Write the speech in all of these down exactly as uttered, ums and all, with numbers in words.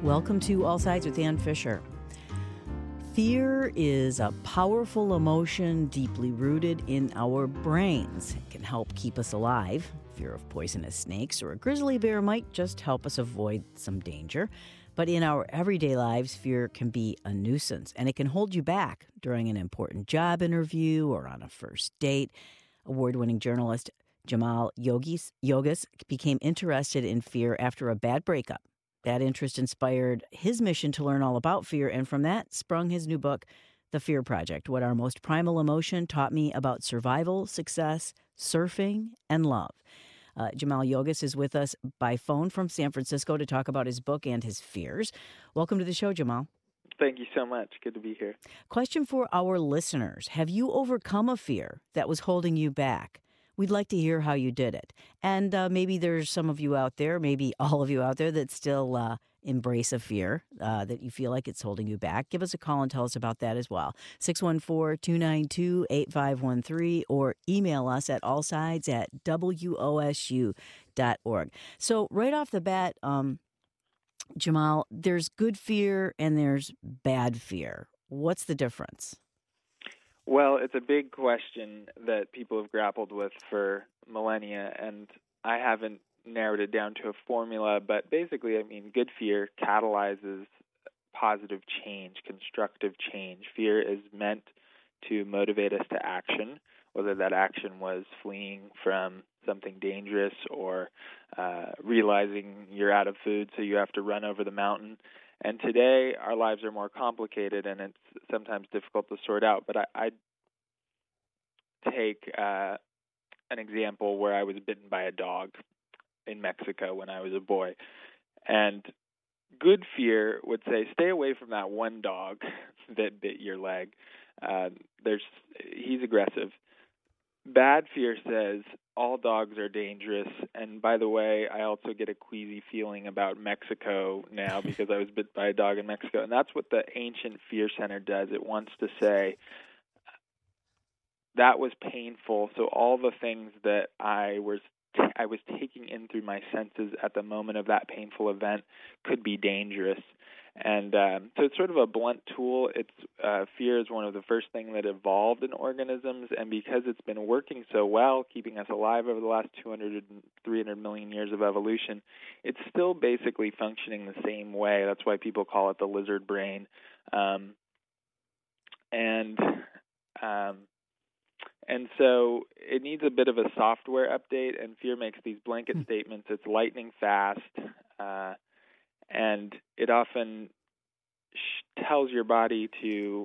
Welcome to All Sides with Ann Fisher. Fear is a powerful emotion deeply rooted in our brains. It can help keep us alive. Fear of poisonous snakes or a grizzly bear might just help us avoid some danger. But in our everyday lives, fear can be a nuisance, and it can hold you back during an important job interview or on a first date. Award-winning journalist Jamal Yogis, Yogis became interested in fear after a bad breakup. That interest inspired his mission to learn all about fear, and from that sprung his new book, The Fear Project: What Our Most Primal Emotion Taught Me About Survival, Success, Surfing, and Love. Uh, Jamal Yogis is with us by phone from San Francisco to talk about his book and his fears. Welcome to the show, Jamal. Thank you so much. Good to be here. Question for our listeners. Have you overcome a fear that was holding you back? We'd like to hear how you did it. And uh, maybe there's some of you out there, maybe all of you out there that still uh, embrace a fear uh, that you feel like it's holding you back. Give us a call and tell us about that as well. six one four, two nine two, eight five one three or email us at allsides at W O S U dot org. So right off the bat, um, Jamal, there's good fear and there's bad fear. What's the difference? Well, it's a big question that people have grappled with for millennia, and I haven't narrowed it down to a formula, but basically, I mean, good fear catalyzes positive change, constructive change. Fear is meant to motivate us to action, whether that action was fleeing from something dangerous or uh, realizing you're out of food, so you have to run over the mountain. And today, our lives are more complicated, and it's sometimes difficult to sort out. But I, I'd take uh, an example where I was bitten by a dog in Mexico when I was a boy. And good fear would say, stay away from that one dog that bit your leg. Uh, there's he's aggressive. Bad fear says all dogs are dangerous, and by the way, I also get a queasy feeling about Mexico now because I was bit by a dog in Mexico, and that's what the ancient fear center does. It wants to say that was painful, so all the things that I was t- I was taking in through my senses at the moment of that painful event could be dangerous. And um, so it's sort of a blunt tool. It's uh, fear is one of the first things that evolved in organisms, and because it's been working so well, keeping us alive over the last two hundred, three hundred million years of evolution, it's still basically functioning the same way. That's why people call it the lizard brain. Um, and um, and so it needs a bit of a software update, and fear makes these blanket statements. It's lightning fast. Uh, And it often sh- tells your body to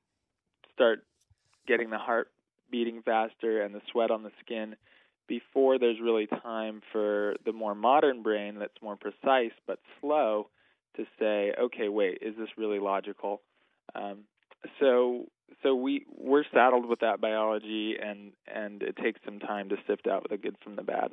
start getting the heart beating faster and the sweat on the skin before there's really time for the more modern brain that's more precise but slow to say, okay, wait, is this really logical? Um, so so we, we're saddled with that biology, and, and it takes some time to sift out the good from the bad.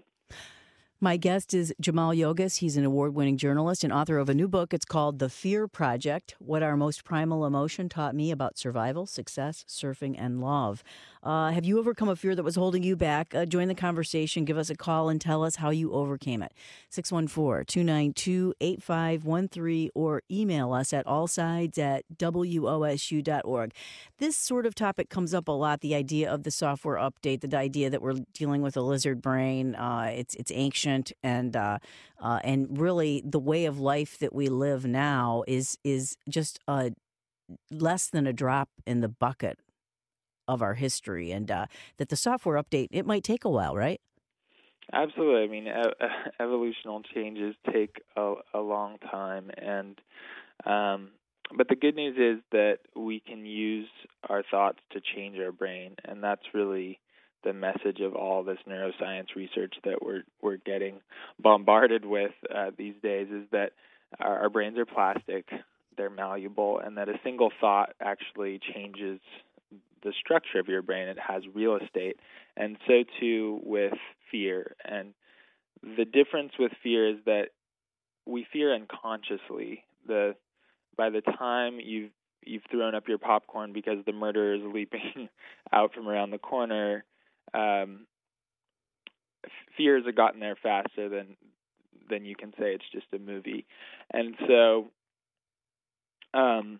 My guest is Jamal Yogis. He's an award-winning journalist and author of a new book. It's called The Fear Project: What Our Most Primal Emotion Taught Me About Survival, Success, Surfing, and Love. Uh, have you overcome a fear that was holding you back? Uh, join the conversation. Give us a call and tell us how you overcame it. six one four, two nine two, eight five one three or email us at allsides at W O S U dot org. This sort of topic comes up a lot, the idea of the software update, the idea that we're dealing with a lizard brain. Uh, it's, it's ancient. And uh, uh, and really, the way of life that we live now is is just uh, less than a drop in the bucket of our history. And uh, that the software update, it might take a while, right? Absolutely. I mean, e- evolutional changes take a, a long time, and um, but the good news is that we can use our thoughts to change our brain, and that's really the message of all this neuroscience research that we're we're getting bombarded with uh, these days is that our, our brains are plastic, they're malleable, and that a single thought actually changes the structure of your brain. It has real estate, and so too with fear. And the difference with fear is that we fear unconsciously. The by the time you've you've thrown up your popcorn because the murderer is leaping out from around the corner, Um, fears have gotten there faster than than you can say it's just a movie. And so Um,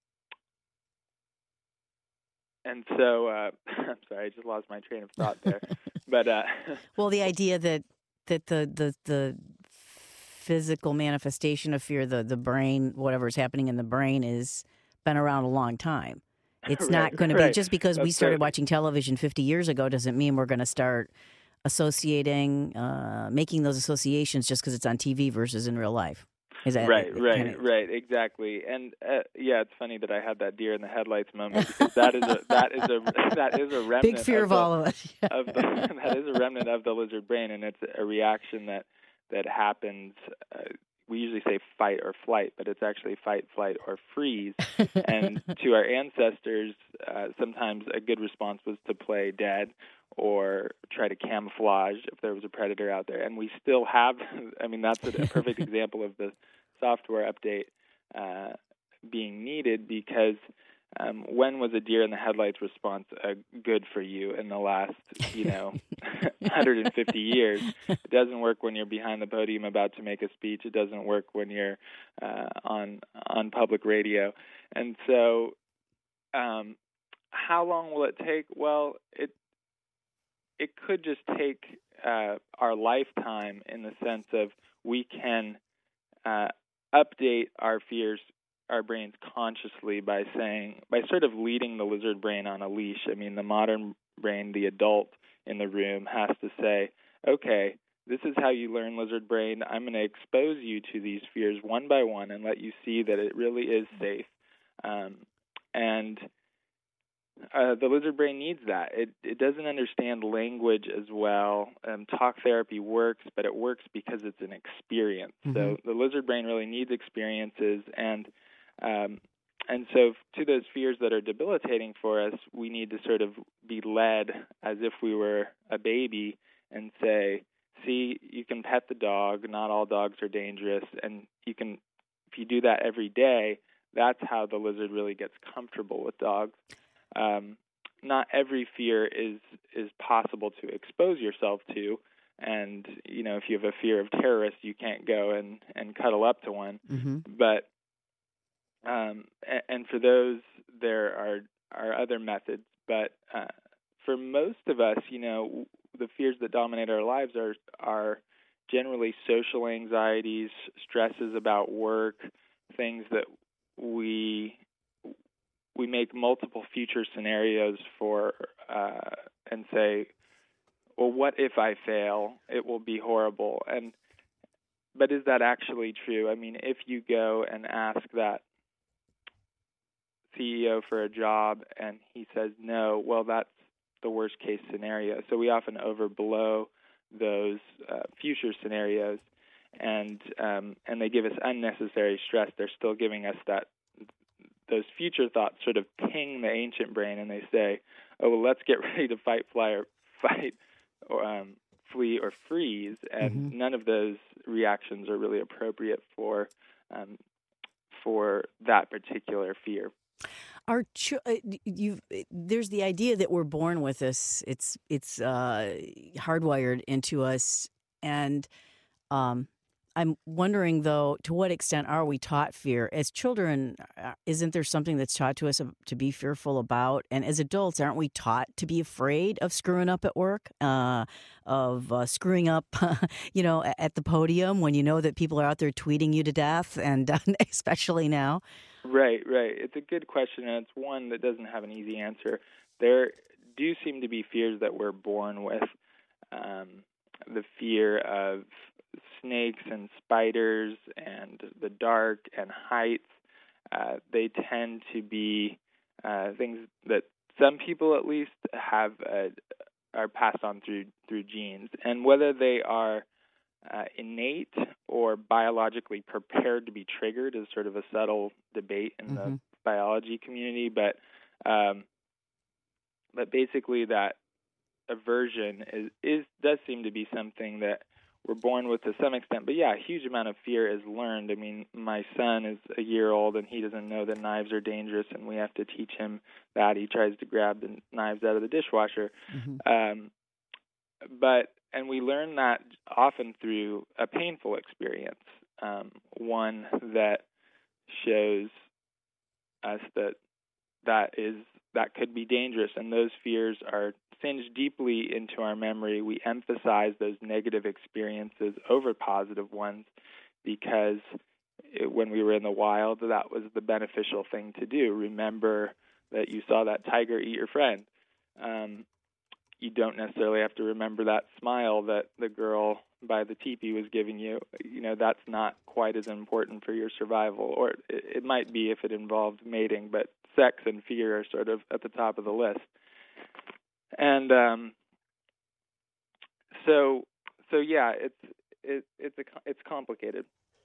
and so, uh, I'm sorry, I just lost my train of thought there. But uh, well, the idea that that the the the physical manifestation of fear, the the brain, whatever's happening in the brain, is been around a long time. It's right, not going to be right. just because we That's started so, watching television fifty years ago doesn't mean we're going to start associating, uh, making those associations just because it's on T V versus in real life. Is that right, it, right, kinda... right, exactly. And uh, yeah, it's funny that I had that deer in the headlights moment because that is a that is a that is a remnant big fear of, of, the, all of us. of the, that is a remnant of the lizard brain, and it's a reaction that that happens. Uh, we usually say fight or flight, but it's actually fight, flight, or freeze. And to our ancestors, uh, sometimes a good response was to play dead or try to camouflage if there was a predator out there. And we still have, I mean, that's a, a perfect example of the software update uh, being needed because um, when was a deer in the headlights response uh, good for you in the last, you know, one hundred fifty years? It doesn't work when you're behind the podium about to make a speech. It doesn't work when you're uh, on on public radio. And so um, how long will it take? Well, it it could just take uh, our lifetime in the sense of we can uh, update our fears, our brains consciously by saying, by sort of leading the lizard brain on a leash. I mean, the modern brain, the adult in the room, has to say, okay, this is how you learn lizard brain. I'm going to expose you to these fears one by one and let you see that it really is safe. Um, and Uh, the lizard brain needs that. It it doesn't understand language as well. Um, talk therapy works, but it works because it's an experience. Mm-hmm. So the lizard brain really needs experiences, and um, and so to those fears that are debilitating for us, we need to sort of be led as if we were a baby and say, see, you can pet the dog. Not all dogs are dangerous, and you can, if you do that every day, that's how the lizard really gets comfortable with dogs. Um, not every fear is is possible to expose yourself to, and you know if you have a fear of terrorists, you can't go and, and cuddle up to one. Mm-hmm. But um, and, and for those, there are are other methods. But uh, for most of us, you know, the fears that dominate our lives are are generally social anxieties, stresses about work, things that we we make multiple future scenarios for uh, and say, well, what if I fail? It will be horrible. And but is that actually true? I mean, if you go and ask that C E O for a job and he says no, well, that's the worst case scenario. So we often overblow those uh, future scenarios, and um, and they give us unnecessary stress. They're still giving us that. Those future thoughts sort of ping the ancient brain, and they say, "Oh, well, let's get ready to fight, fly, or fight, or um, flee, or freeze." And mm-hmm. none of those reactions are really appropriate for um, for that particular fear. Our ch- you there's the idea that we're born with this. It's it's uh, hardwired into us, and um, I'm wondering, though, to what extent are we taught fear? As children, isn't there something that's taught to us to be fearful about? And as adults, aren't we taught to be afraid of screwing up at work, uh, of uh, screwing up, you know, at the podium when you know that people are out there tweeting you to death, and uh, especially now? Right, right. It's a good question, and it's one that doesn't have an easy answer. There do seem to be fears that we're born with. Um, the fear of snakes and spiders and the dark and heights, uh, they tend to be uh, things that some people at least have uh, are passed on through through genes. And whether they are uh, innate or biologically prepared to be triggered is sort of a subtle debate in mm-hmm. the biology community. But um, but basically that aversion is, is does seem to be something that we're born with to some extent. But yeah, a huge amount of fear is learned. I mean, my son is a year old and he doesn't know that knives are dangerous, and we have to teach him that. He tries to grab the knives out of the dishwasher. Mm-hmm. Um, but and we learn that often through a painful experience, um, one that shows us that that is that could be dangerous, and those fears are singed deeply into our memory. We emphasize those negative experiences over positive ones because it, when we were in the wild, that was the beneficial thing to do. Remember that you saw that tiger eat your friend. Um, you don't necessarily have to remember that smile that the girl by the teepee was giving you. You know, that's not quite as important for your survival, or it, it might be if it involved mating, but sex and fear are sort of at the top of the list. And um, so, so yeah, it's it, it's a, it's complicated.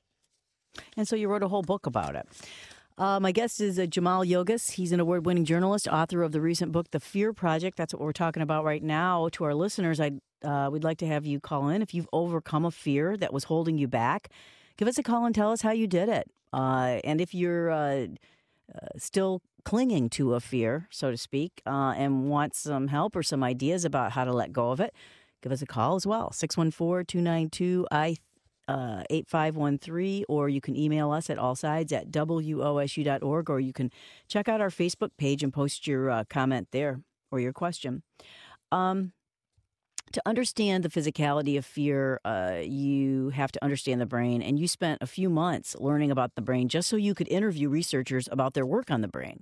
And so you wrote a whole book about it. Uh, my guest is uh, Jamal Yogas. He's an award-winning journalist, author of the recent book, The Fear Project. That's what we're talking about right now. To our listeners, I'd uh, we'd like to have you call in if you've overcome a fear that was holding you back. Give us a call and tell us how you did it. Uh, and if you're uh, uh, still clinging to a fear, so to speak, uh, and want some help or some ideas about how to let go of it, give us a call as well. six one four, two nine two, I Uh, eight five one three, or you can email us at allsides at W O S U dot org, or you can check out our Facebook page and post your uh, comment there or your question. Um, to understand the physicality of fear, uh, you have to understand the brain, and you spent a few months learning about the brain just so you could interview researchers about their work on the brain.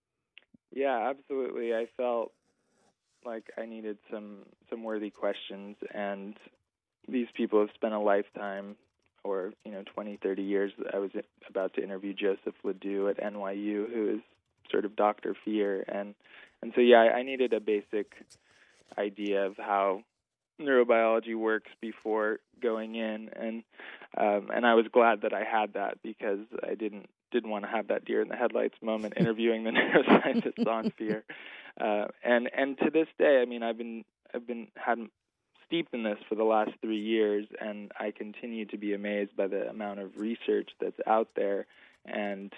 Yeah, absolutely. I felt like I needed some, some worthy questions, and these people have spent a lifetime, or, you know, twenty, thirty years. I was about to interview Joseph Ledoux at N Y U, who is sort of Doctor Fear. And, and so, yeah, I needed a basic idea of how neurobiology works before going in. And um, and I was glad that I had that, because I didn't didn't want to have that deer in the headlights moment interviewing the neuroscientists on fear. Uh, and and to this day, I mean, I've been I've been had steeped in this for the last three years, and I continue to be amazed by the amount of research that's out there, and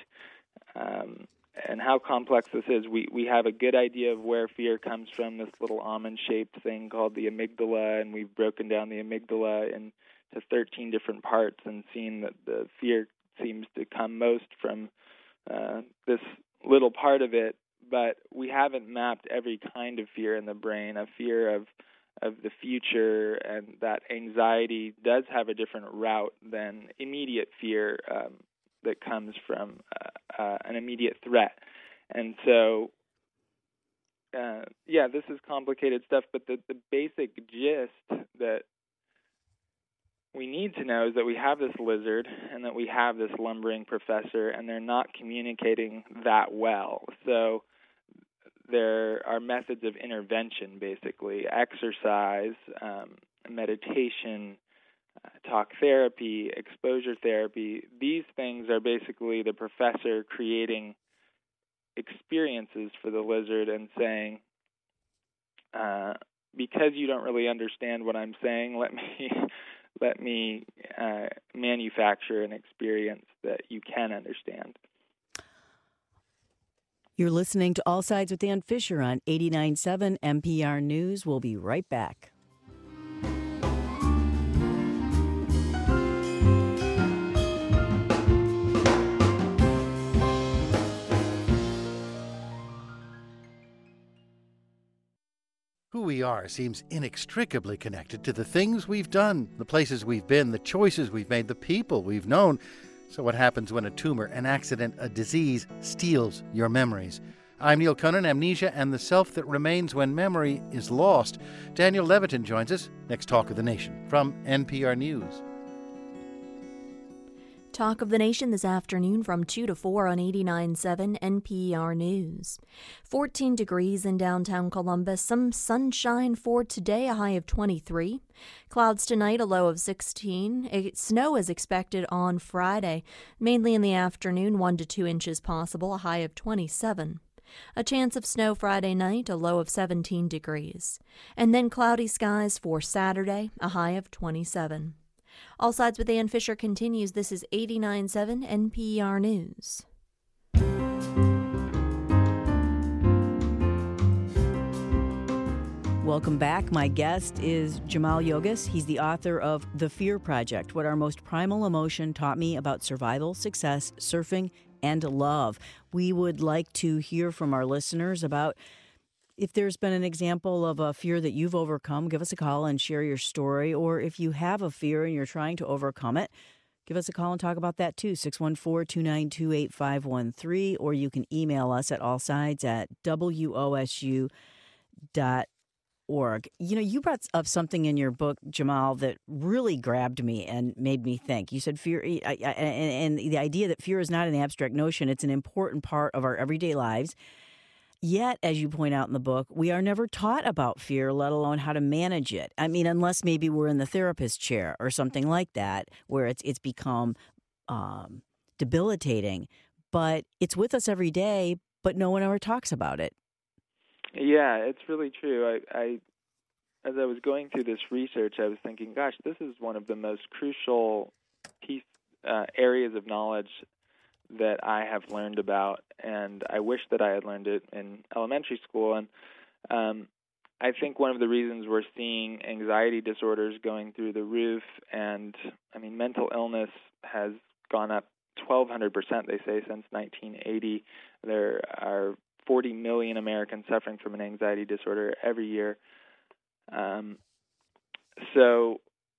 um, and how complex this is. We we have a good idea of where fear comes from, this little almond-shaped thing called the amygdala, and we've broken down the amygdala into thirteen different parts and seen that the fear seems to come most from uh, this little part of it, but we haven't mapped every kind of fear in the brain. A fear of of the future, and that anxiety does have a different route than immediate fear um, that comes from uh, uh, an immediate threat. And so, uh, yeah, this is complicated stuff, but the, the basic gist that we need to know is that we have this lizard and that we have this lumbering professor, and they're not communicating that well. So there are methods of intervention, basically, exercise, um, meditation, uh, talk therapy, exposure therapy. These things are basically the professor creating experiences for the lizard and saying, uh, because you don't really understand what I'm saying, let me let me uh, manufacture an experience that you can understand. You're listening to All Sides with Dan Fisher on eighty-nine point seven N P R News. We'll be right back. Who we are seems inextricably connected to the things we've done, the places we've been, the choices we've made, the people we've known. So what happens when a tumor, an accident, a disease steals your memories? I'm Neil Cunnin, Amnesia and the Self That Remains When Memory is Lost. Daniel Levitin joins us. Next Talk of the Nation from N P R News. Talk of the Nation this afternoon from two to four on eighty-nine point seven N P R News. fourteen degrees in downtown Columbus. Some sunshine for today, a high of twenty-three. Clouds tonight, a low of sixteen. Snow is expected on Friday, mainly in the afternoon, one to two inches possible, a high of twenty-seven. A chance of snow Friday night, a low of seventeen degrees. And then cloudy skies for Saturday, a high of twenty-seven. All Sides with Ann Fisher continues. This is eighty-nine point seven N P R News. Welcome back. My guest is Jamal Yogas. He's the author of The Fear Project, What Our Most Primal Emotion Taught Me About Survival, Success, Surfing, and love. We would like to hear from our listeners about if there's been an example of a fear that you've overcome. Give us a call and share your story. Or if you have a fear and you're trying to overcome it, give us a call and talk about that too, six one four, two nine two, eight five one three, or you can email us at allsides at W O S U dot org. You know, you brought up something in your book, Jamal, that really grabbed me and made me think. You said fear, I, I, and, and the idea that fear is not an abstract notion, it's an important part of our everyday lives. Yet, as you point out in the book, we are never taught about fear, let alone how to manage it. I mean, unless maybe we're in the therapist chair or something like that, where it's it's become um, debilitating. But it's with us every day, but no one ever talks about it. Yeah, it's really true. I, I, as I was going through this research, I was thinking, gosh, this is one of the most crucial piece, uh, areas of knowledge that I have learned about, and I wish that I had learned it in elementary school. And um, I think one of the reasons we're seeing anxiety disorders going through the roof, and I mean, mental illness has gone up twelve hundred percent, they say, since nineteen eighty. There are forty million Americans suffering from an anxiety disorder every year. Um, so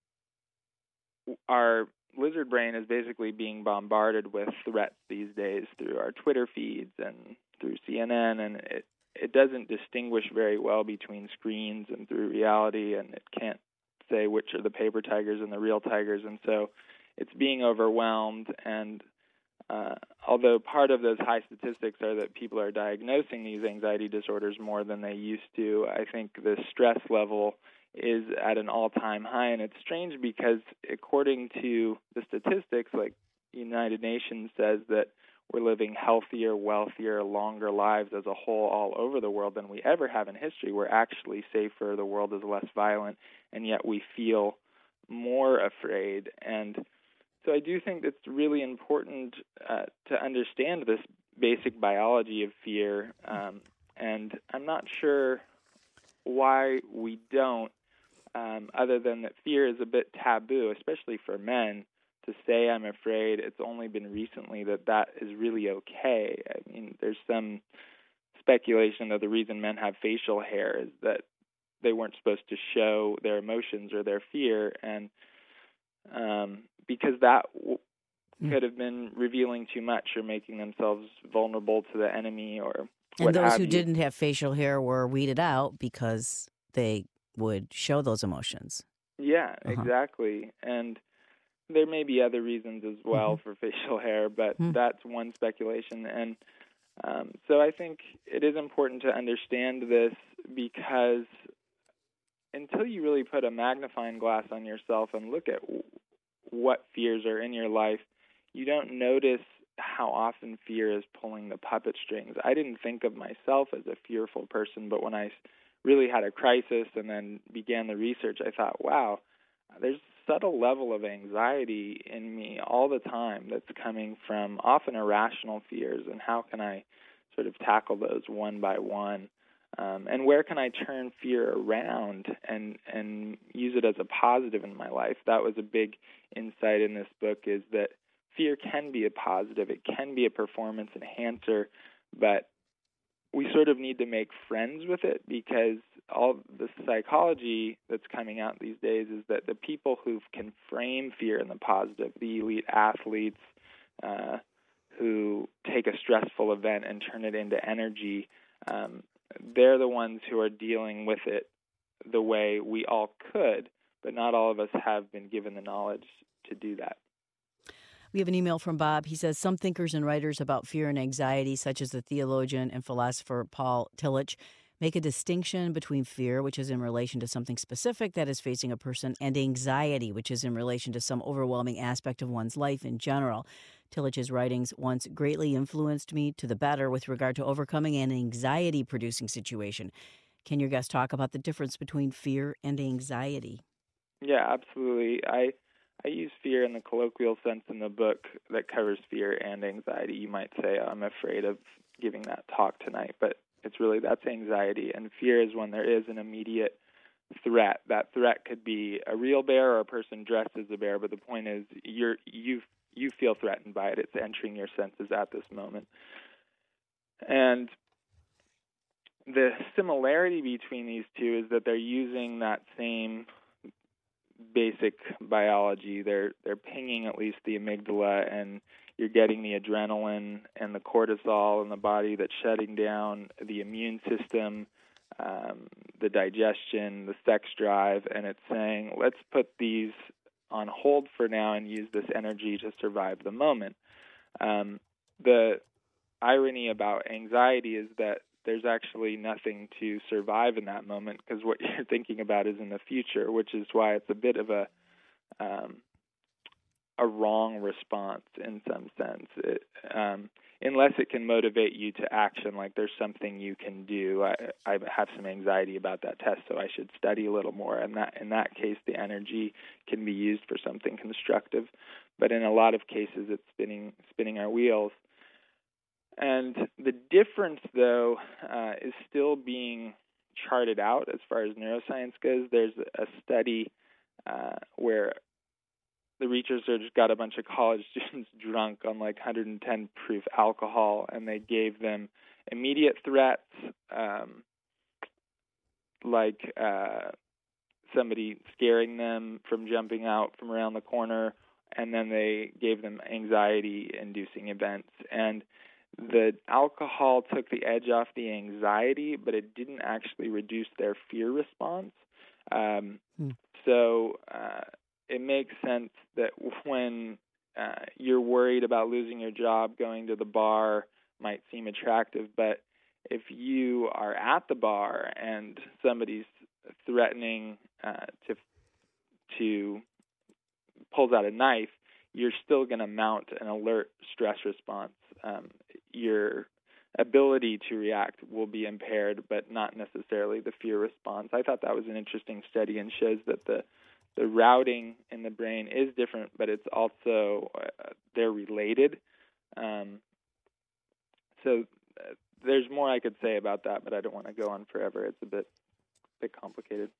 our lizard brain is basically being bombarded with threats these days through our Twitter feeds and through C N N, and it, it doesn't distinguish very well between screens and through reality, and it can't say which are the paper tigers and the real tigers, and so it's being overwhelmed. And Uh, although part of those high statistics are that people are diagnosing these anxiety disorders more than they used to, I think the stress level is at an all-time high. And it's strange because according to the statistics, like United Nations says that we're living healthier, wealthier, longer lives as a whole all over the world than we ever have in history. We're actually safer, the world is less violent, and yet we feel more afraid. And so I do think it's really important uh, to understand this basic biology of fear, um, and I'm not sure why we don't, um, other than that fear is a bit taboo, especially for men, to say I'm afraid. It's only been recently that that is really okay. I mean, there's some speculation that the reason men have facial hair is that they weren't supposed to show their emotions or their fear, and um, because that w- could have been revealing too much or making themselves vulnerable to the enemy or what And those have who you. didn't have facial hair were weeded out because they would show those emotions. Yeah, Uh-huh. exactly. And there may be other reasons as well Mm-hmm. for facial hair, but Mm. that's one speculation. And um, so I think it is important to understand this, because until you really put a magnifying glass on yourself and look at w- what fears are in your life, you don't notice how often fear is pulling the puppet strings. I didn't think of myself as a fearful person, but when I really had a crisis and then began the research, I thought, wow, there's a subtle level of anxiety in me all the time that's coming from often irrational fears, and how can I sort of tackle those one by one? Um, and where can I turn fear around and, and use it as a positive in my life? That was a big insight in this book, is that fear can be a positive. It can be a performance enhancer, but we sort of need to make friends with it, because all the psychology that's coming out these days is that the people who can frame fear in the positive, the elite athletes uh, who take a stressful event and turn it into energy, um, they're the ones who are dealing with it the way we all could, but not all of us have been given the knowledge to do that. We have an email from Bob. He says, some thinkers and writers about fear and anxiety, such as the theologian and philosopher Paul Tillich, make a distinction between fear, which is in relation to something specific that is facing a person, and anxiety, which is in relation to some overwhelming aspect of one's life in general. Tillich's writings once greatly influenced me to the better with regard to overcoming an anxiety-producing situation. Can your guest talk about the difference between fear and anxiety? Yeah, absolutely. I I use fear in the colloquial sense in the book that covers fear and anxiety. You might say, I'm afraid of giving that talk tonight, but it's really, that's anxiety. And fear is when there is an immediate threat. That threat could be a real bear or a person dressed as a bear, but the point is you're, you you feel threatened by it. It's entering your senses at this moment. And the similarity between these two is that they're using that same basic biology. They're they're pinging at least the amygdala, and you're getting the adrenaline and the cortisol in the body that's shutting down the immune system, um, the digestion, the sex drive, and it's saying, let's put these on hold for now and use this energy to survive the moment. Um, the irony about anxiety is that there's actually nothing to survive in that moment, because what you're thinking about is in the future, which is why it's a bit of a um, a wrong response in some sense. It, um, unless it can motivate you to action, like there's something you can do. I, I have some anxiety about that test, so I should study a little more. And that in that case, the energy can be used for something constructive. But in a lot of cases, it's spinning spinning our wheels. And the difference, though, uh, is still being charted out as far as neuroscience goes. There's a study uh, where the researchers got a bunch of college students drunk on like one hundred ten proof alcohol, and they gave them immediate threats, um, like uh, somebody scaring them from jumping out from around the corner, and then they gave them anxiety-inducing events. And the alcohol took the edge off the anxiety, but it didn't actually reduce their fear response. Um, hmm. So uh, it makes sense that when uh, you're worried about losing your job, going to the bar might seem attractive, but if you are at the bar and somebody's threatening uh, to to pulls out a knife, you're still going to mount an alert stress response. Um, your ability to react will be impaired, but not necessarily the fear response. I thought that was an interesting study and shows that the the routing in the brain is different, but it's also, uh, they're related. Um, so uh, there's more I could say about that, but I don't want to go on forever. It's a bit, bit complicated.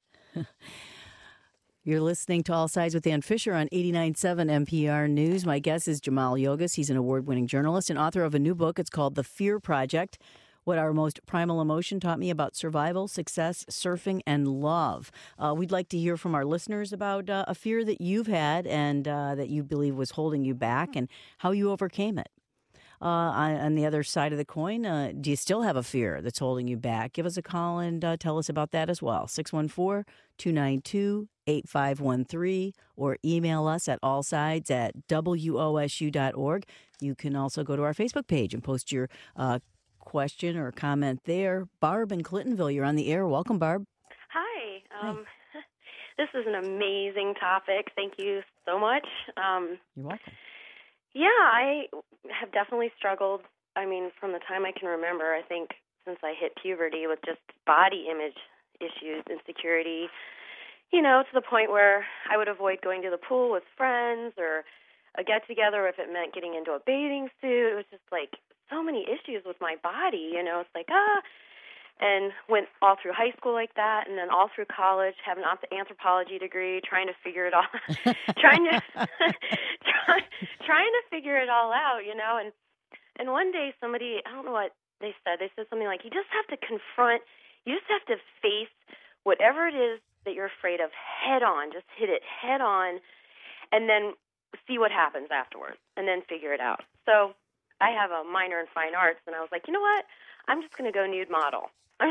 You're listening to All Sides with Dan Fisher on eighty-nine point seven N P R News. My guest is Jamal Yogas. He's an award-winning journalist and author of a new book. It's called The Fear Project: What Our Most Primal Emotion Taught Me About Survival, Success, Surfing, and Love. Uh, we'd like to hear from our listeners about uh, a fear that you've had and uh, that you believe was holding you back and how you overcame it. Uh, on, on the other side of the coin, uh, do you still have a fear that's holding you back? Give us a call and uh, tell us about that as well. six one four, two nine two, eight five one three or email us at allsides at W O S U dot org. You can also go to our Facebook page and post your uh, question or comment there. Barb in Clintonville, you're on the air. Welcome, Barb. Hi. Um, Hi. This is an amazing topic. Thank you so much. Um, you're welcome. Yeah, I have definitely struggled, I mean, from the time I can remember, I think since I hit puberty, with just body image issues, insecurity, you know, to the point where I would avoid going to the pool with friends or a get-together if it meant getting into a bathing suit. It was just like so many issues with my body, you know. It's like, ah, and went all through high school like that, and then all through college, have an anthropology degree, trying to figure it all, trying to try, trying to figure it all out, you know. And and one day somebody, I don't know what they said, they said something like, you just have to confront, you just have to face whatever it is that you're afraid of head on, just hit it head on, and then see what happens afterwards, and then figure it out. So I have a minor in fine arts, and I was like, you know what, I'm just going to go nude model.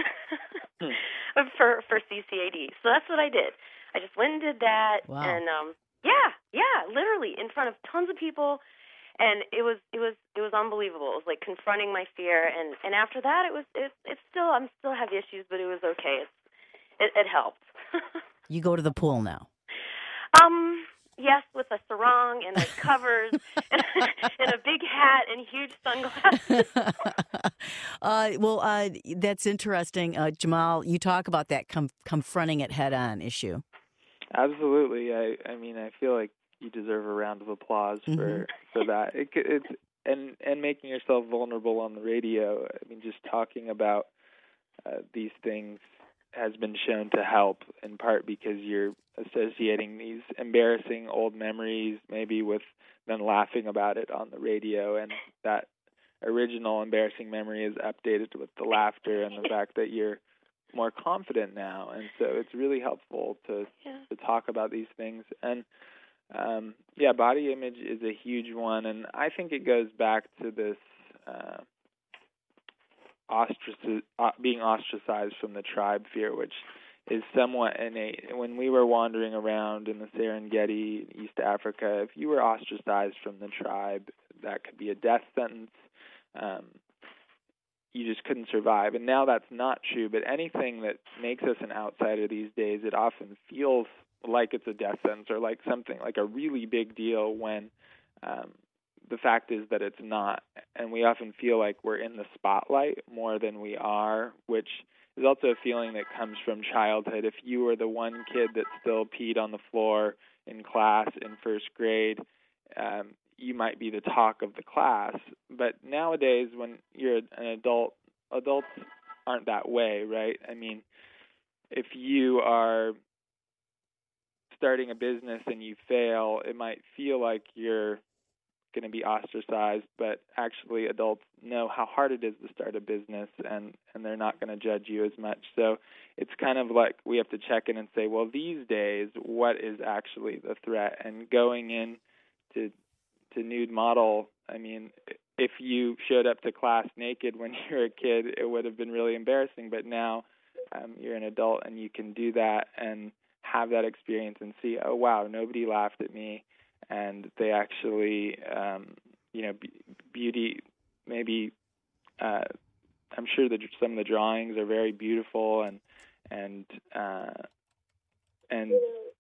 for for C C A D. So that's what I did. I just went and did that. Wow. And um yeah, yeah, literally in front of tons of people, and it was it was it was unbelievable. It was like confronting my fear, and, and after that it was it it's still I'm still have issues, but it was okay. It's it, it helped. You go to the pool now. Um Yes, with a sarong and like covers and, and a big hat and huge sunglasses. uh, well, uh, that's interesting. Uh, Jamal, you talk about that com- confronting it head-on issue. Absolutely. I, I mean, I feel like you deserve a round of applause for, mm-hmm. for that. It, it's and, and making yourself vulnerable on the radio. I mean, just talking about uh, these things has been shown to help, in part because you're associating these embarrassing old memories maybe with then laughing about it on the radio, and that original embarrassing memory is updated with the laughter and the fact that you're more confident now. And so it's really helpful to yeah. to talk about these things. And um, yeah, body image is a huge one, and I think it goes back to this uh, ostraci- uh, being ostracized from the tribe fear, which is somewhat innate. When we were wandering around in the Serengeti, East Africa, if you were ostracized from the tribe, that could be a death sentence. Um, you just couldn't survive. And now that's not true, but anything that makes us an outsider these days, it often feels like it's a death sentence or like something, like a really big deal when um, the fact is that it's not. And we often feel like we're in the spotlight more than we are, which is also a feeling that comes from childhood. If you were the one kid that still peed on the floor in class in first grade, um, you might be the talk of the class. But nowadays, when you're an adult, adults aren't that way, right? I mean, if you are starting a business and you fail, it might feel like you're going to be ostracized, but actually adults know how hard it is to start a business, and, and they're not going to judge you as much. So it's kind of like we have to check in and say, well, these days, what is actually the threat? And going in to to Nude Model, I mean, if you showed up to class naked when you were a kid, it would have been really embarrassing. But now um, you're an adult and you can do that and have that experience and see, oh, wow, nobody laughed at me. And they actually, um, you know, b- beauty, maybe uh, I'm sure that some of the drawings are very beautiful and, and, uh, and.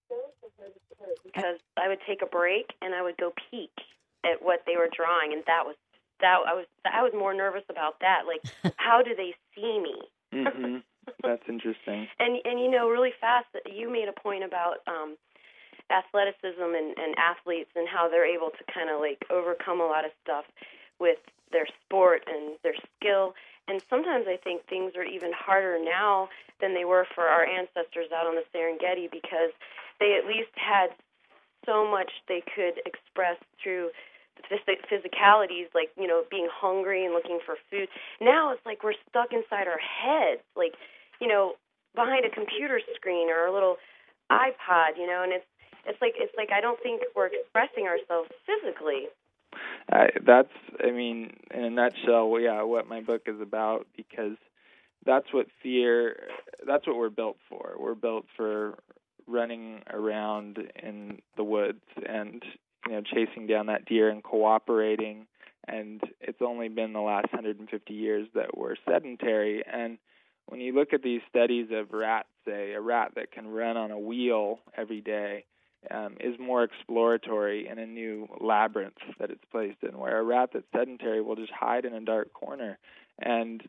Because I would take a break and I would go peek at what they were drawing, and that was that I was I was more nervous about that. Like, how do they see me? Mm-hmm. That's interesting. And and you know, really fast, you made a point about um, athleticism and, and athletes and how they're able to kind of like overcome a lot of stuff with their sport and their skill. And sometimes I think things are even harder now than they were for our ancestors out on the Serengeti, because they at least had so much they could express through the physicalities, like, you know, being hungry and looking for food. Now it's like we're stuck inside our heads, like, you know, behind a computer screen or a little iPod, you know, and it's it's like it's like I don't think we're expressing ourselves physically. Uh, that's, I mean, in a nutshell, yeah, what my book is about, because that's what fear, that's what we're built for. We're built for running around in the woods and, you know, chasing down that deer and cooperating. And it's only been the last one hundred fifty years that we're sedentary. And when you look at these studies of rats, say, a rat that can run on a wheel every day um, is more exploratory in a new labyrinth that it's placed in, where a rat that's sedentary will just hide in a dark corner. And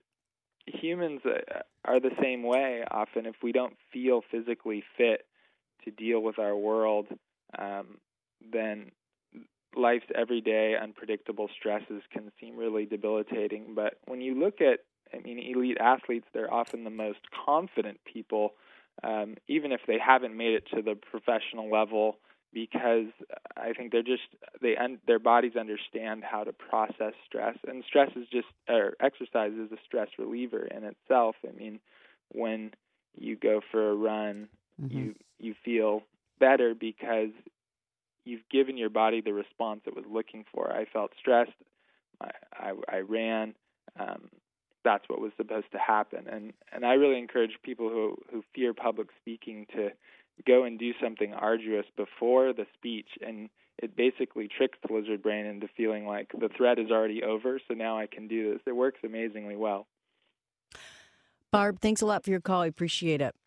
humans are the same way often. If we don't feel physically fit to deal with our world, um, then life's everyday unpredictable stresses can seem really debilitating. But when you look at, I mean, elite athletes, they're often the most confident people, um, even if they haven't made it to the professional level, because I think they're just, they un, their bodies understand how to process stress. And stress is just, or exercise is a stress reliever in itself. I mean, when you go for a run, mm-hmm. you you feel better because you've given your body the response it was looking for. I felt stressed. I, I, I ran. Um, that's what was supposed to happen. And, and I really encourage people who, who fear public speaking to go and do something arduous before the speech. And it basically tricks the lizard brain into feeling like the threat is already over, so now I can do this. It works amazingly well. Barb, thanks a lot for your call. I appreciate it.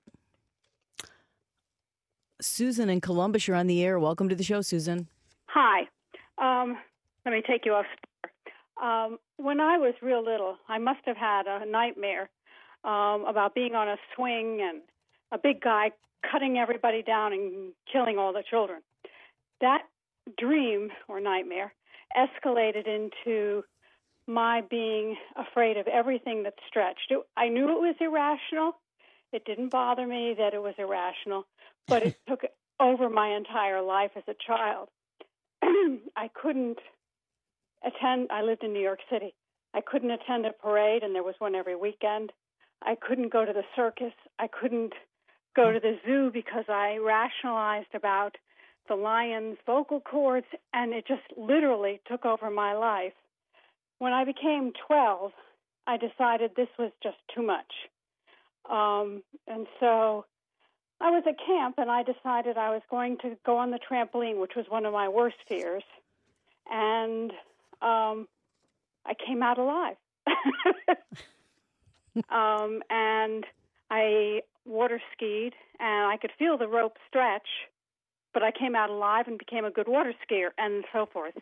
Susan in Columbus, you're on the air. Welcome to the show, Susan. Hi. Um, let me take you off. Um, when I was real little, I must have had a nightmare um, about being on a swing and a big guy cutting everybody down and killing all the children. That dream or nightmare escalated into my being afraid of everything that stretched. It, I knew it was irrational. It didn't bother me that it was irrational, but it took over my entire life as a child. I couldn't attend, I lived in New York City. I couldn't attend a parade, and there was one every weekend. I couldn't go to the circus. I couldn't go to the zoo because I rationalized about the lion's vocal cords, and it just literally took over my life. When I became twelve, I decided this was just too much. Um, and so I was at camp, and I decided I was going to go on the trampoline, which was one of my worst fears. And um, I came out alive. um, and I water skied, and I could feel the rope stretch, but I came out alive and became a good water skier, and so forth.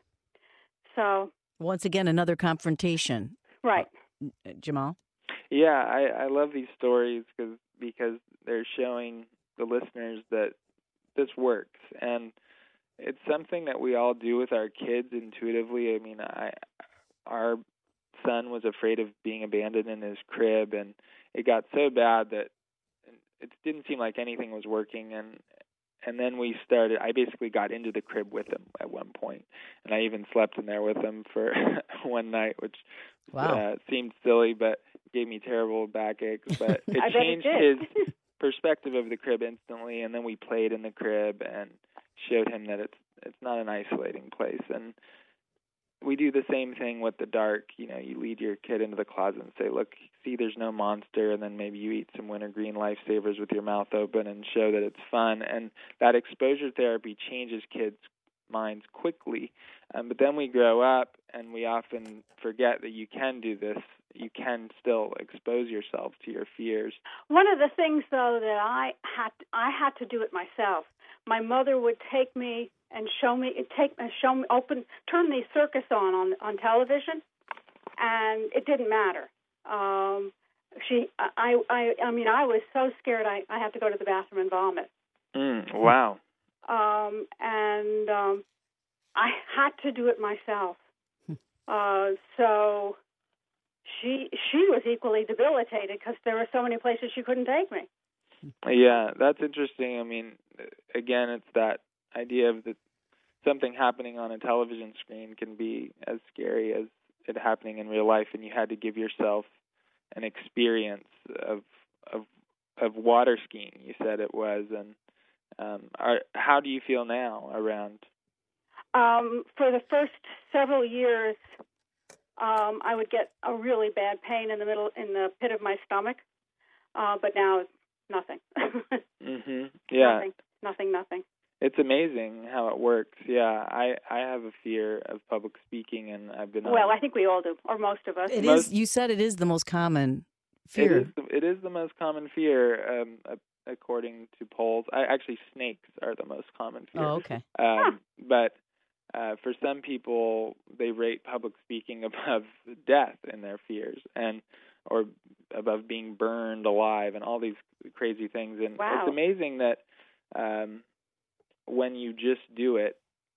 So once again, another confrontation. Right. Uh, Jamal? Yeah, I, I love these stories cause, because they're showing the listeners that this works. And it's something that we all do with our kids intuitively. I mean, I our son was afraid of being abandoned in his crib, and it got so bad that it didn't seem like anything was working. And and then we started, I basically got into the crib with him at one point, and I even slept in there with him for one night, which wow. uh, seemed silly, but gave me terrible backaches. But it I changed bet it did. his perspective of the crib instantly, and then we played in the crib and showed him that it's it's not an isolating place. And we do the same thing with the dark. You know, you lead your kid into the closet and say, look, see, there's no monster, and then maybe you eat some wintergreen lifesavers with your mouth open and show that it's fun. And that exposure therapy changes kids' minds quickly. Um, but then we grow up, and we often forget that you can do this. You can still expose yourself to your fears. One of the things, though, that I had I had to do it myself. My mother would take me and show me, take show me, open, turn the circus on on, on television, and it didn't matter. Um, she, I, I, I mean, I was so scared I, I had to go to the bathroom and vomit. Mm, wow. Um, and um, I had to do it myself. uh, so she she was equally debilitated because there were so many places she couldn't take me. Yeah, that's interesting. I mean, again, it's that idea of that something happening on a television screen can be as scary as it happening in real life, and you had to give yourself an experience of of of water skiing. You said it was, and um, are, how do you feel now around? Um, for the first several years, um, I would get a really bad pain in the middle, in the pit of my stomach, uh, but now nothing. mm-hmm. Yeah. Nothing, nothing, nothing. It's amazing how it works. Yeah, I, I have a fear of public speaking, and I've been. Well, on, I think we all do, or most of us. It most, is. You said it is the most common fear. It is the, it is the most common fear, um, according to polls. I, actually, snakes are the most common fear. Oh, okay. Um, huh. But uh, for some people, they rate public speaking above death in their fears, and or above being burned alive, and all these crazy things. And wow. It's amazing that. Um, when you just do it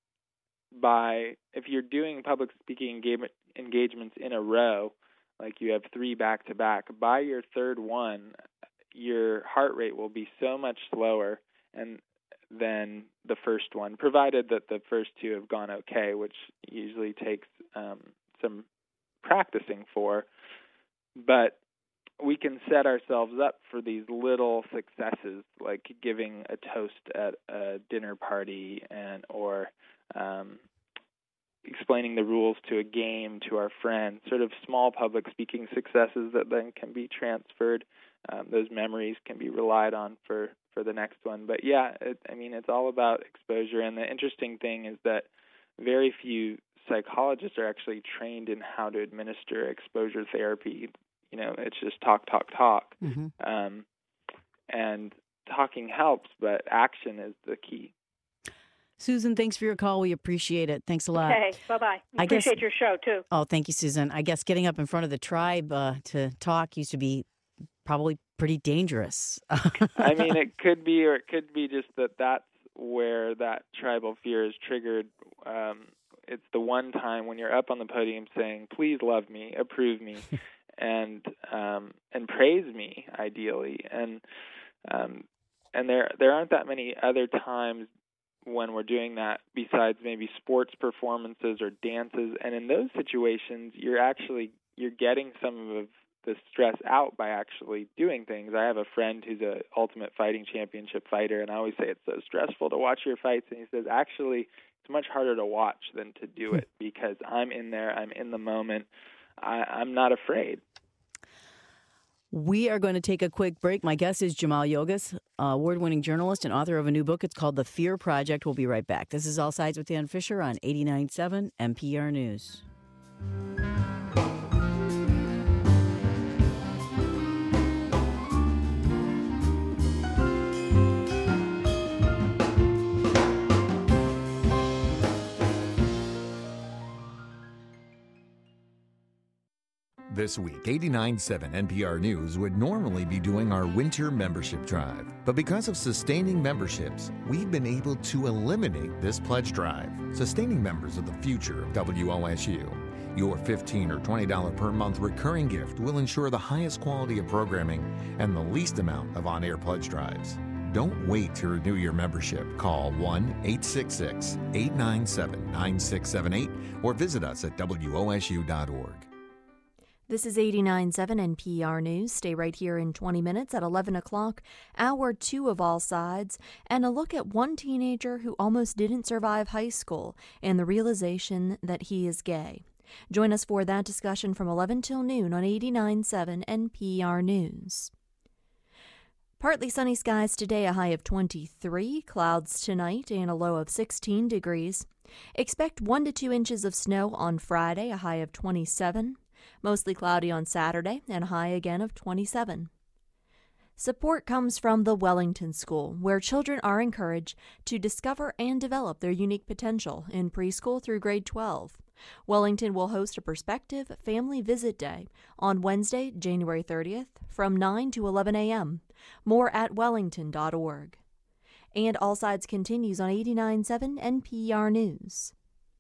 by, if you're doing public speaking engagement, engagements in a row, like you have three back to back, by your third one, your heart rate will be so much slower and than the first one, provided that the first two have gone okay, which usually takes um, some practicing for. But we can set ourselves up for these little successes, like giving a toast at a dinner party, and or um, explaining the rules to a game to our friends, sort of small public speaking successes that then can be transferred. Um, those memories can be relied on for, for the next one. But yeah, it, I mean, it's all about exposure. And the interesting thing is that very few psychologists are actually trained in how to administer exposure therapy. You know, it's just talk, talk, talk. Mm-hmm. Um, and talking helps, but action is the key. Susan, thanks for your call. We appreciate it. Thanks a lot. Okay, bye-bye. I Appreciate guess, your show, too. Oh, thank you, Susan. I guess getting up in front of the tribe uh, to talk used to be probably pretty dangerous. I mean, it could be, or it could be just that that's where that tribal fear is triggered. Um, it's the one time when you're up on the podium saying, please love me, approve me. and um, and praise me ideally. And um, and there there aren't that many other times when we're doing that besides maybe sports performances or dances. And in those situations, you're actually you're getting some of the stress out by actually doing things. I have a friend who's a Ultimate Fighting Championship fighter, and I always say it's so stressful to watch your fights, and he says actually it's much harder to watch than to do it because I'm in there, I'm in the moment, I, I'm not afraid. We are going to take a quick break. My guest is Jamal Yogas, award-winning journalist and author of a new book. It's called The Fear Project. We'll be right back. This is All Sides with Dan Fisher on eighty-nine point seven N P R News. This week, eighty-nine point seven N P R News would normally be doing our winter membership drive. But because of sustaining memberships, we've been able to eliminate this pledge drive. Sustaining members of the future of W O S U. Your fifteen dollars or twenty dollars per month recurring gift will ensure the highest quality of programming and the least amount of on-air pledge drives. Don't wait to renew your membership. Call one eight six six, eight nine seven, nine six seven eight or visit us at W O S U dot org. This is eighty-nine point seven N P R News. Stay right here in twenty minutes at eleven o'clock, hour two of All Sides, and a look at one teenager who almost didn't survive high school and the realization that he is gay. Join us for that discussion from eleven till noon on eighty-nine point seven N P R News. Partly sunny skies today, a high of twenty-three, clouds tonight, and a low of sixteen degrees. Expect one to two inches of snow on Friday, a high of twenty-seven. Mostly cloudy on Saturday, and a high again of twenty-seven. Support comes from the Wellington School, where children are encouraged to discover and develop their unique potential in preschool through grade twelve. Wellington will host a Perspective Family Visit Day on Wednesday, January thirtieth, from nine to eleven a.m. More at wellington dot org. And All Sides continues on eighty-nine point seven N P R News.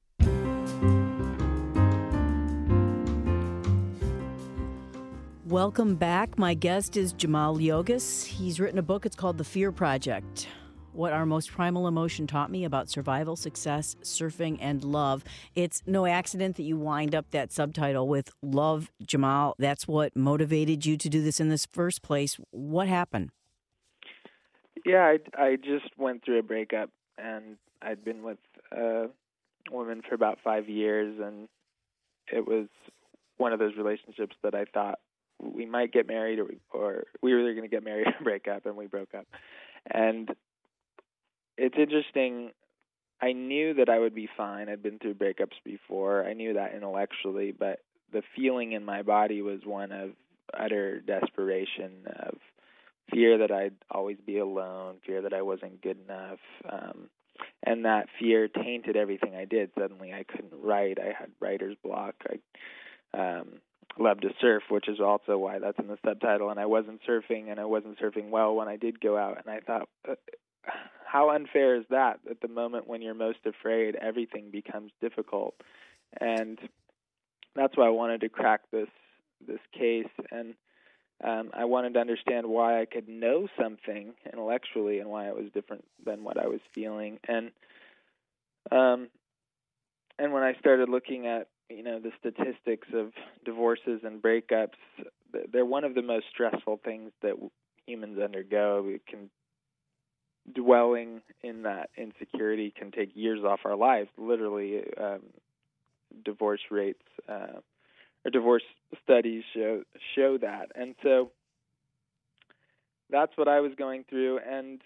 Welcome back. My guest is Jamal Yogas. He's written a book. It's called The Fear Project: What Our Most Primal Emotion Taught Me About Survival, Success, Surfing, and Love. It's no accident that you wind up that subtitle with Love, Jamal. That's what motivated you to do this in this first place. What happened? Yeah, I, I just went through a breakup, and I'd been with a woman for about five years, and it was one of those relationships that I thought we might get married, or, or we were either going to get married or break up, and we broke up. And it's interesting. I knew that I would be fine. I'd been through breakups before. I knew that intellectually, but the feeling in my body was one of utter desperation, of fear that I'd always be alone, fear that I wasn't good enough. Um, and that fear tainted everything I did. Suddenly I couldn't write. I had writer's block. I um, loved to surf, which is also why that's in the subtitle. And I wasn't surfing, and I wasn't surfing well when I did go out. And I thought, uh, how unfair is that? At the moment when you're most afraid, everything becomes difficult. And that's why I wanted to crack this this case. And um, I wanted to understand why I could know something intellectually and why it was different than what I was feeling. And um, and when I started looking at, you know, the statistics of divorces and breakups, they're one of the most stressful things that humans undergo. We can dwelling in that insecurity can take years off our lives. Literally, um, divorce rates uh, or divorce studies show show that, and so that's what I was going through, and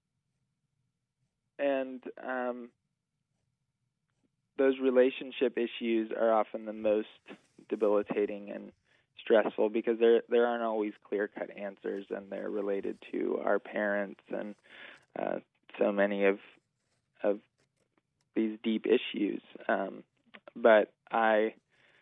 and um, those relationship issues are often the most debilitating and stressful because there there aren't always clear-cut answers, and they're related to our parents and uh, so many of of these deep issues. Um, but I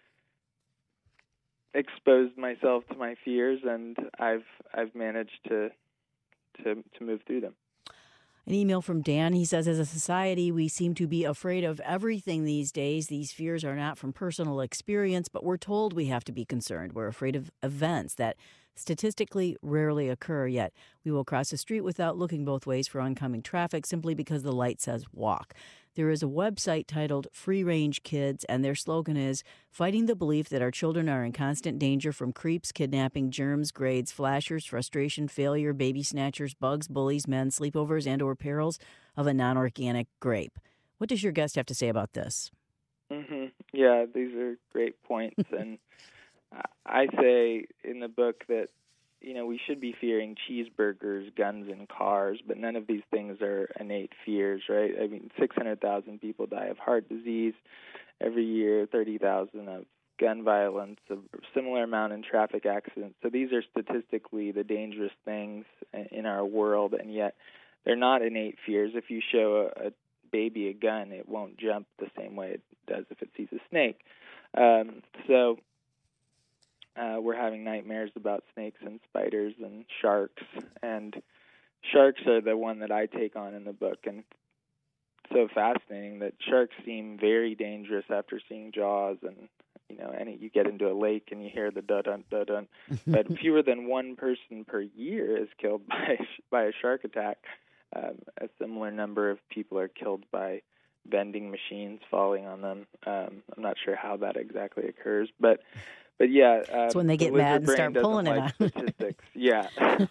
exposed myself to my fears, and I've I've managed to to to move through them. An email from Dan. He says, as a society, we seem to be afraid of everything these days. These fears are not from personal experience, but we're told we have to be concerned. We're afraid of events that statistically rarely occur, yet we will cross the street without looking both ways for oncoming traffic simply because the light says walk. There is a website titled Free Range Kids, and their slogan is fighting the belief that our children are in constant danger from creeps, kidnapping, germs, grades, flashers, frustration, failure, baby snatchers, bugs, bullies, men, sleepovers, and or perils of a non-organic grape. What does your guest have to say about this? Mm-hmm. Yeah, these are great points. And I say in the book that, you know, we should be fearing cheeseburgers, guns, and cars, but none of these things are innate fears, right? I mean, six hundred thousand people die of heart disease every year, thirty thousand of gun violence, a similar amount in traffic accidents. So these are statistically the dangerous things in our world, and yet they're not innate fears. If you show a, a baby a gun, it won't jump the same way it does if it sees a snake. Um, so... Uh, we're having nightmares about snakes and spiders and sharks, and sharks are the one that I take on in the book, and so fascinating that sharks seem very dangerous after seeing Jaws, and you know, and you get into a lake and you hear the dun dun dun, but fewer than one person per year is killed by by a shark attack. Um, a similar number of people are killed by vending machines falling on them. Um, I'm not sure how that exactly occurs, but. But yeah, uh, it's when they get mad and start pulling it like on. Statistics. Yeah.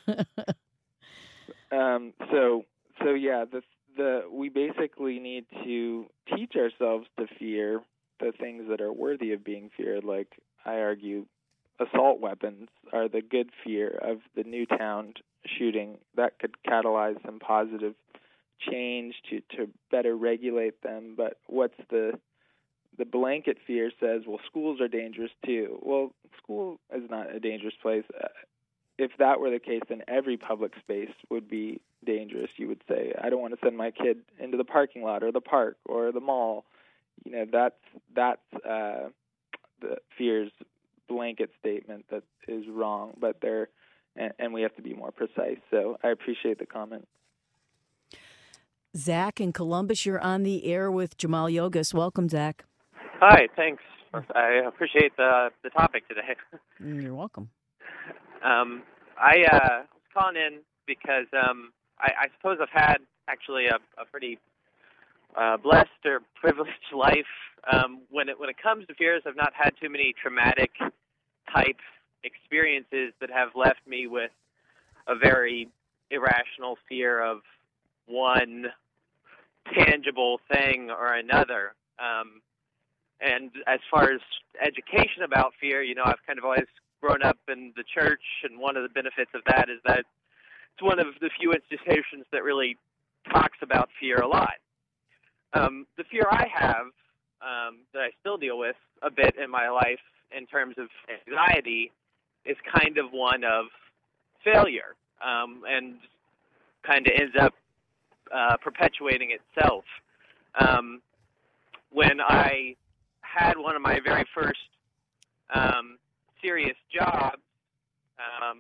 um, so so yeah, the the we basically need to teach ourselves to fear the things that are worthy of being feared. Like I argue, assault weapons are the good fear of the Newtown shooting. That could catalyze some positive change to to better regulate them. But what's the The blanket fear says, well, schools are dangerous too. Well, school is not a dangerous place. Uh, if that were the case, then every public space would be dangerous, you would say. I don't want to send my kid into the parking lot or the park or the mall. You know, that's that's uh, the fear's blanket statement that is wrong, but they're, and, and we have to be more precise. So I appreciate the comment. Zach in Columbus, you're on the air with Jamal Yogas. Welcome, Zach. Hi, thanks. I appreciate the the topic today. You're welcome. Um, I uh, was calling in because um, I, I suppose I've had actually a, a pretty uh, blessed or privileged life. Um, when it when it comes to fears, I've not had too many traumatic type experiences that have left me with a very irrational fear of one tangible thing or another. Um, And as far as education about fear, you know, I've kind of always grown up in the church, and one of the benefits of that is that it's one of the few institutions that really talks about fear a lot. Um, the fear I have, um, that I still deal with a bit in my life in terms of anxiety, is kind of one of failure, um, and kind of ends up uh, perpetuating itself. Um, when I had one of my very first um, serious jobs, um,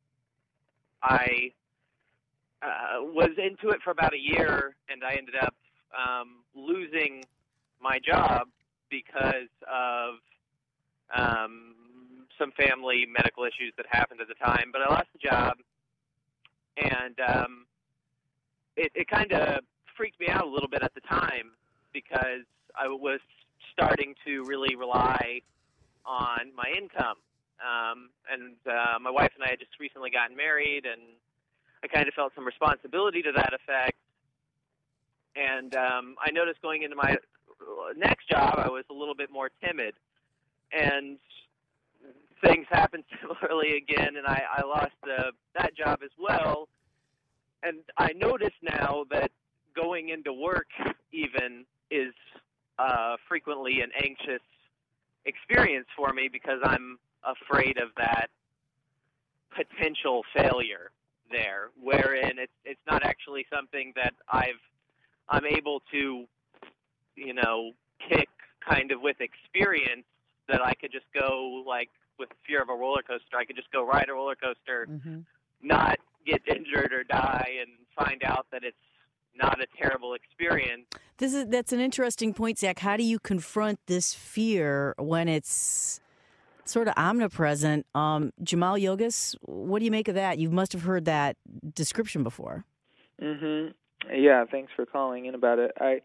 I uh, was into it for about a year, and I ended up um, losing my job because of um, some family medical issues that happened at the time. But I lost the job, and um, it, it kind of freaked me out a little bit at the time because I was starting to really rely on my income. Um, and uh, my wife and I had just recently gotten married, and I kind of felt some responsibility to that effect. And um, I noticed going into my next job, I was a little bit more timid. And things happened similarly again, and I, I lost uh, that job as well. And I notice now that going into work even is Uh, frequently an anxious experience for me because I'm afraid of that potential failure there, wherein it's it's not actually something that I've I'm able to, you know, kick kind of with experience, that I could just go, like with fear of a roller coaster, I could just go ride a roller coaster, mm-hmm. not get injured or die, and find out that it's not a terrible experience. This is that's an interesting point, Zach. How do you confront this fear when it's sort of omnipresent? Um, Jamal Yogas, what do you make of that? You must have heard that description before. Mm-hmm. Yeah, thanks for calling in about it. I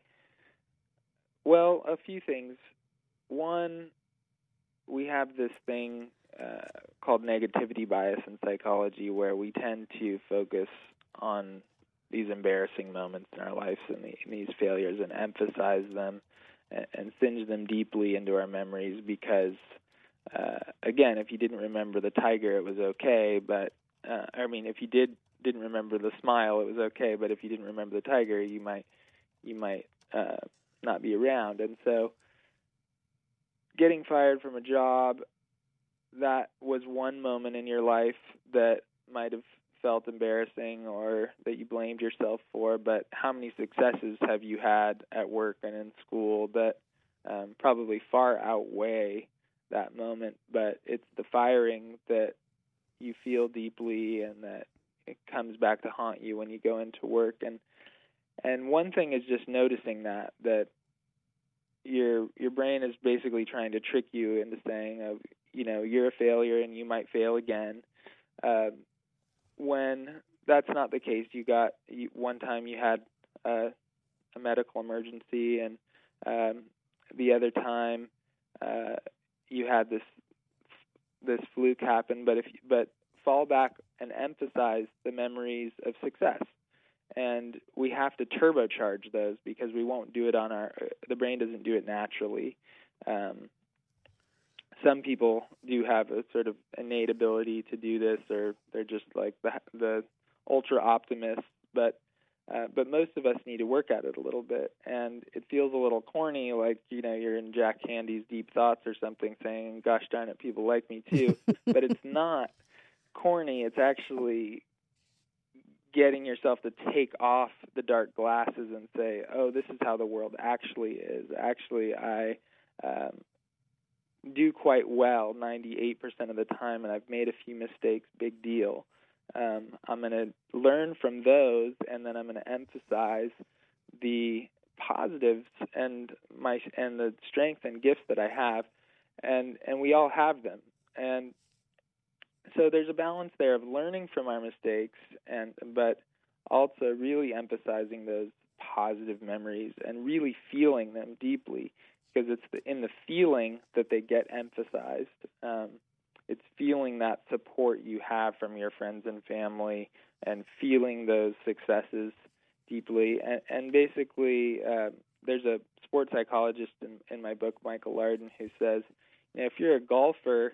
well, a few things. One, we have this thing uh, called negativity bias in psychology, where we tend to focus on these embarrassing moments in our lives and, the, and these failures and emphasize them and, and singe them deeply into our memories because, uh, again, if you didn't remember the tiger, it was okay, but, uh, I mean, if you did, didn't remember the smile, it was okay, but if you didn't remember the tiger, you might, you might uh, not be around. And so getting fired from a job, that was one moment in your life that might have felt embarrassing or that you blamed yourself for, but how many successes have you had at work and in school that um, probably far outweigh that moment, but it's the firing that you feel deeply and that it comes back to haunt you when you go into work. And and one thing is just noticing that, that your your brain is basically trying to trick you into saying, of, you know, you're a failure and you might fail again. Um, when that's not the case, you got you, one time you had uh, a medical emergency, and um, the other time uh, you had this this fluke happen. But if but fall back and emphasize the memories of success, and we have to turbocharge those because we won't do it on our. The brain doesn't do it naturally. Um, Some people do have a sort of innate ability to do this, or they're just like the the ultra optimists. But uh, but most of us need to work at it a little bit, and it feels a little corny, like, you know, you're in Jack Candy's Deep Thoughts or something, saying, "Gosh darn it, people like me too." But it's not corny. It's actually getting yourself to take off the dark glasses and say, "Oh, this is how the world actually is. Actually, I." Um, do quite well ninety-eight percent of the time, and I've made a few mistakes, big deal. Um, I'm going to learn from those, and then I'm going to emphasize the positives and my and the strength and gifts that I have, and and we all have them. And so there's a balance there of learning from our mistakes, and but also really emphasizing those positive memories and really feeling them deeply. Because it's the, in the feeling that they get emphasized. Um, it's feeling that support you have from your friends and family and feeling those successes deeply. And, and basically, uh, there's a sports psychologist in, in my book, Michael Larden, who says, you know, if you're a golfer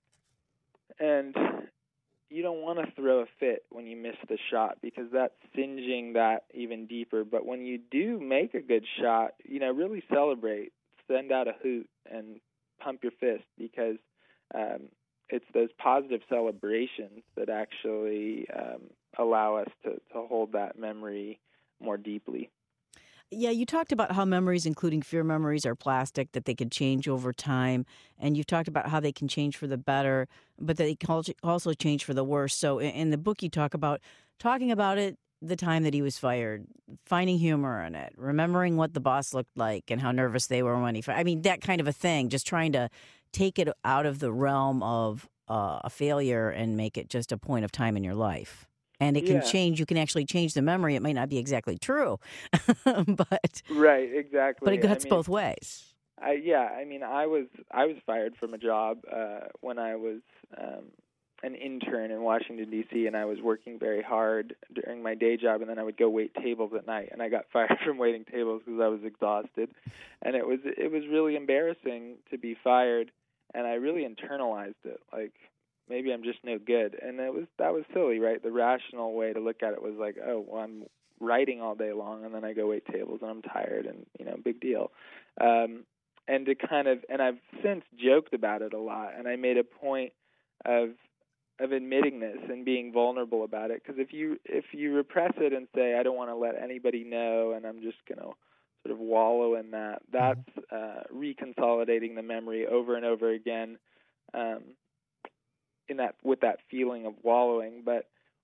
and you don't want to throw a fit when you miss the shot because that's singeing that even deeper. But when you do make a good shot, you know, really celebrate. Send out a hoot and pump your fist, because um, it's those positive celebrations that actually um, allow us to, to hold that memory more deeply. Yeah, you talked about how memories, including fear memories, are plastic, that they can change over time. And you've talked about how they can change for the better, but they can also change for the worse. So in the book, you talk about talking about it, the time that he was fired, finding humor in it, remembering what the boss looked like and how nervous they were when he fired. I mean, that kind of a thing, just trying to take it out of the realm of uh, a failure and make it just a point of time in your life. And it can yeah. change. You can actually change the memory. It might not be exactly true, but right, exactly. But it cuts I mean, both ways. I, yeah, I mean, I was I was fired from a job uh, when I was um, an intern in Washington, D C, and I was working very hard during my day job, and then I would go wait tables at night, and I got fired from waiting tables because I was exhausted, and it was it was really embarrassing to be fired, and I really internalized it, like, maybe I'm just no good. And it was that was silly, right? The rational way to look at it was like, oh, well, I'm writing all day long, and then I go wait tables, and I'm tired, and, you know, big deal. Um, and to kind of, and I've since joked about it a lot, and I made a point of of admitting this and being vulnerable about it, because if you if you repress it and say, I don't want to let anybody know, and I'm just going to sort of wallow in that, that's uh, reconsolidating the memory over and over again. Um, in that with that feeling of wallowing. But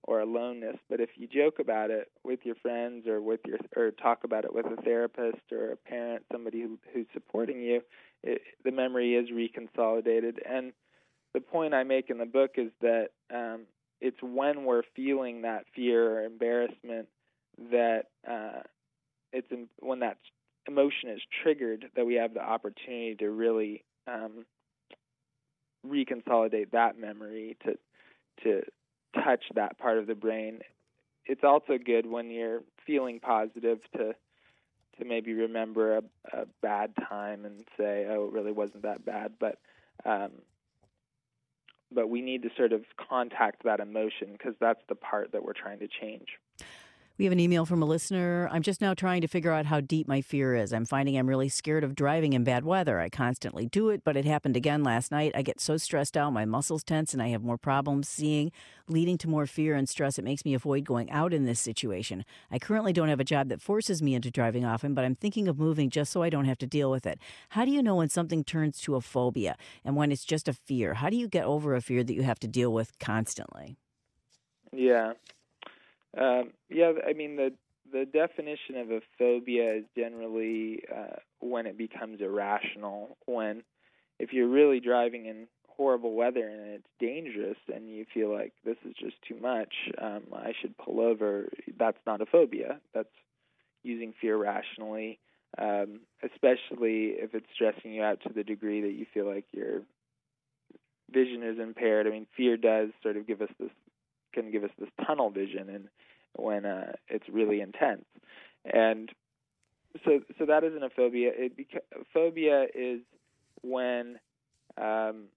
or aloneness. But if you joke about it with your friends or with your or talk about it with a therapist or a parent, somebody who, who's supporting you, it, the memory is reconsolidated. And the point I make in the book is that um, it's when we're feeling that fear or embarrassment that uh, it's in, when that emotion is triggered that we have the opportunity to really um, reconsolidate that memory, to to touch that part of the brain. It's also good when you're feeling positive to to maybe remember a, a bad time and say, oh, it really wasn't that bad. But um, but we need to sort of contact that emotion because that's the part that we're trying to change. We have an email from a listener. I'm just now trying to figure out how deep my fear is. I'm finding I'm really scared of driving in bad weather. I constantly do it, but it happened again last night. I get so stressed out, my muscles tense, and I have more problems seeing, leading to more fear and stress. It makes me avoid going out in this situation. I currently don't have a job that forces me into driving often, but I'm thinking of moving just so I don't have to deal with it. How do you know when something turns to a phobia and when it's just a fear? How do you get over a fear that you have to deal with constantly? Yeah. Um, yeah, I mean, the the definition of a phobia is generally uh, when it becomes irrational, when if you're really driving in horrible weather and it's dangerous and you feel like this is just too much, um, I should pull over, that's not a phobia. That's using fear rationally, um, especially if it's stressing you out to the degree that you feel like your vision is impaired. I mean, fear does sort of give us this can give us this tunnel vision, and when uh, it's really intense, and so so that isn't a phobia. It beca- phobia is when um,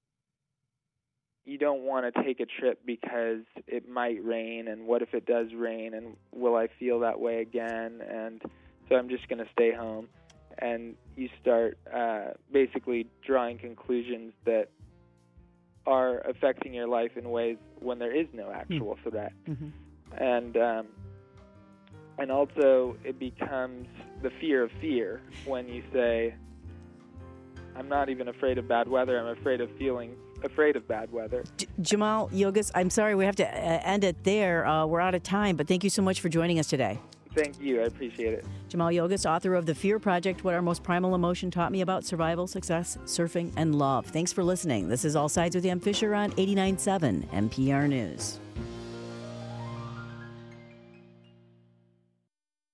you don't want to take a trip because it might rain, and what if it does rain, and will I feel that way again? And so I'm just going to stay home, and you start uh, basically drawing conclusions that are affecting your life in ways when there is no actual mm. threat. Mm-hmm. And um, and also it becomes the fear of fear when you say, I'm not even afraid of bad weather, I'm afraid of feeling afraid of bad weather. J- Jamal Yogas, I'm sorry, we have to uh, end it there. Uh, we're out of time, but thank you so much for joining us today. Thank you. I appreciate it. Jamal Yogas, author of The Fear Project, What Our Most Primal Emotion Taught Me About Survival, Success, Surfing, and Love. Thanks for listening. This is All Sides with Ann Fisher on eighty-nine point seven N P R News.